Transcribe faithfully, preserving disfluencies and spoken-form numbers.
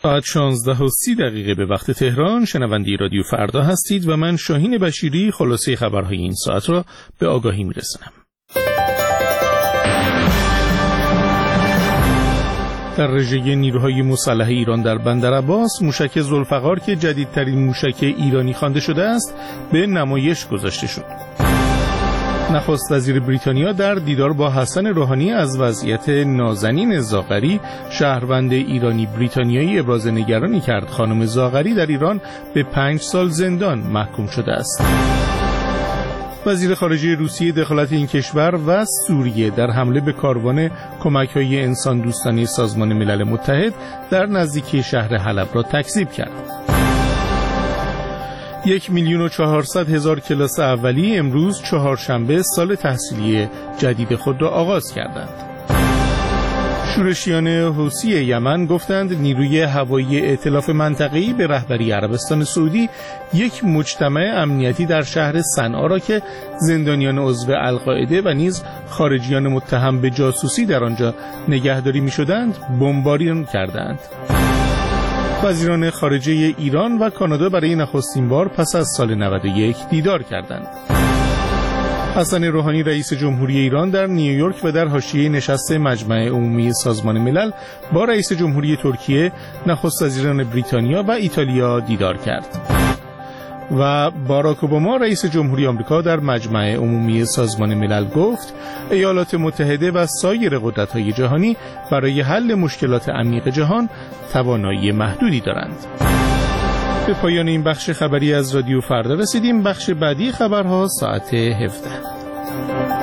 ساعت شانزده و سی دقیقه به وقت تهران. شنونده رادیو فردا هستید و من شاهین بشیری خلاصه خبرهای این ساعت را به آگاهی میرسانم. در رژه نیروهای مسلح ایران در بندرعباس، موشک ذوالفقار که جدیدترین موشک ایرانی خوانده شده است به نمایش گذاشته شد. نخست وزیر بریتانیا در دیدار با حسن روحانی از وضعیت نازنین زاغری، شهروند ایرانی بریتانیایی، ابراز نگرانی کرد. خانم زاغری در ایران به پنج سال زندان محکوم شده است. وزیر خارجه روسیه دخالت این کشور و سوریه در حمله به کاروان کمک‌های انسان دوستانه سازمان ملل متحد در نزدیکی شهر حلب را تکذیب کرد. یک میلیون و چهارصد هزار کلاس اولی امروز چهارشنبه سال تحصیلی جدید خود را آغاز کردند. شورشیان حوثی یمن گفتند نیروی هوایی ائتلاف منطقه‌ای به رهبری عربستان سعودی یک مجتمع امنیتی در شهر صنعا را که زندانیان عضو القاعده و نیز خارجیان متهم به جاسوسی در آنجا نگهداری می‌شدند بمباران کردند. وزیران خارجه ایران و کانادا برای نخستین بار پس از سال نود و یک دیدار کردند. حسن روحانی رئیس جمهوری ایران در نیویورک و در حاشیه نشست مجمع عمومی سازمان ملل با رئیس جمهوری ترکیه، نخست وزیران بریتانیا و ایتالیا دیدار کرد. و باراک اوباما رئیس جمهوری آمریکا در مجمع عمومی سازمان ملل گفت ایالات متحده و سایر قدرت‌های جهانی برای حل مشکلات عمیق جهان توانایی محدودی دارند. به پایان این بخش خبری از رادیو فردا رسیدیم. بخش بعدی خبرها ساعت هفده.